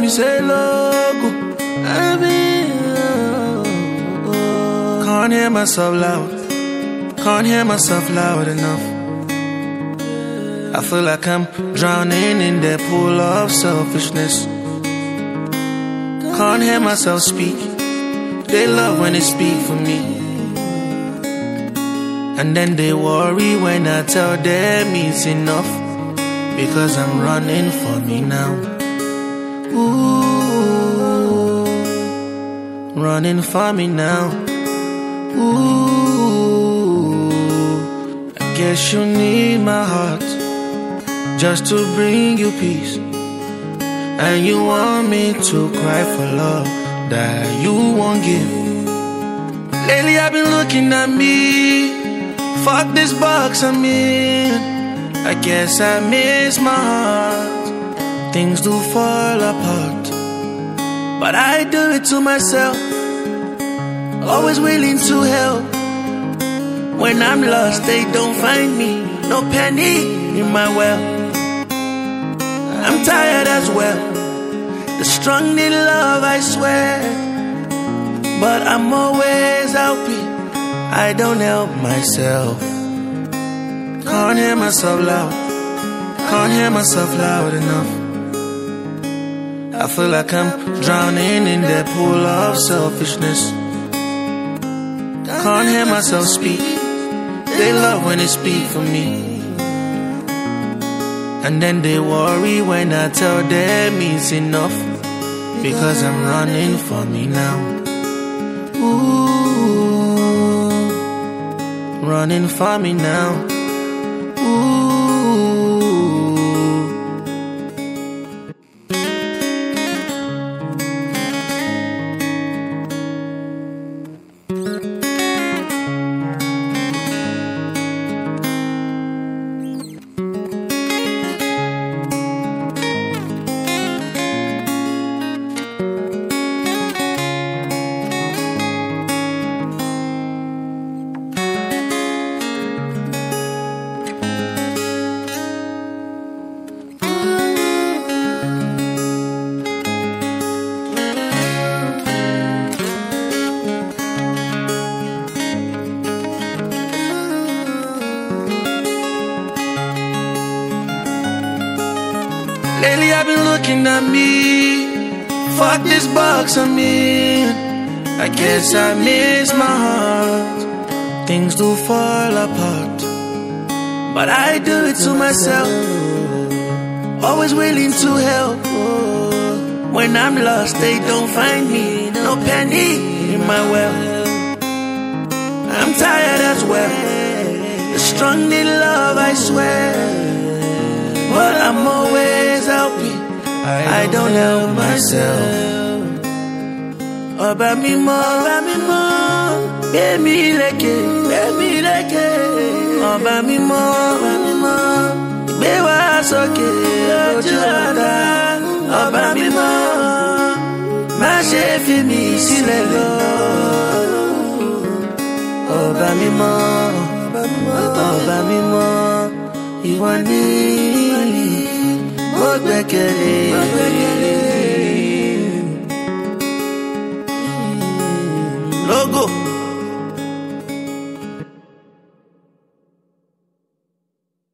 me say logo. Can't hear myself loud. Can't hear myself loud enough. I feel like I'm drowning in that pool of selfishness. Can't hear myself speak. They love when they speak for me, and then they worry when I tell them it's enough, because I'm running for me now. Ooh, running for me now. Ooh, I guess you need my heart just to bring you peace, and you want me to cry for love that you won't give. Lately I've been looking at me. Fuck this box I'm in. I guess I miss my heart. Things do fall apart, but I do it to myself. Always willing to help. When I'm lost, they don't find me. No penny in my well. I'm tired as well. The strong need love, I swear, but I'm always helping. I don't help myself. Can't hear myself loud. Can't hear myself loud enough. I feel like I'm drowning in that pool of selfishness. Can't hear myself speak. They love when they speak for me, and then they worry when I tell them it's enough, because I'm running for me now. Ooh, running for me now. Ooh. Lately I've been looking at me. Fuck this box I'm in. I guess I miss my heart. Things do fall apart, but I do it to myself. Always willing to help. When I'm lost, they don't find me. No penny in my well. I'm tired as well. The strong need love, I swear, but I'm always helping. I don't help myself. Ọba mímọ́, gbé mi lékè. Ọba mímọ́, gbé wa sókè lójú ọ̀tá. Ọba mímọ́, má ṣe fi mí sílẹ̀ lọ. Ọba mímọ́, ìwọ ni mo gbẹ́kẹ̀lé. Logo.